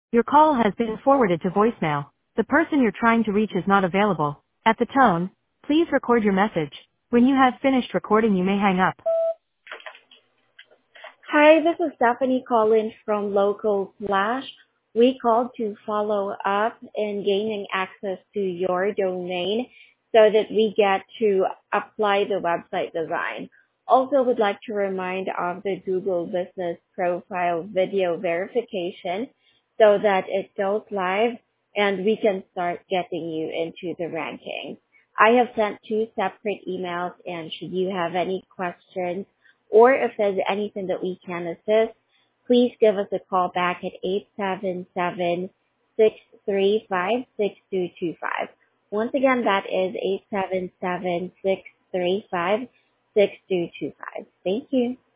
Your call has been forwarded to voicemail. The person you're trying to reach is not available. At the tone, please record your message. When you have finished recording, you may hang up. Hi, this is Stephanie calling from Local Flash. We called to follow up in gaining access to your domain so that we get to apply the website design. Also would like to remind of the Google Business Profile video verification so that it goes live and we can start getting you into the ranking. I have sent two separate emails, and should you have any questions or if there's anything that we can assist, please give us a call back at 877-635-6225. Once again, that is 877-635-6225. Thank you.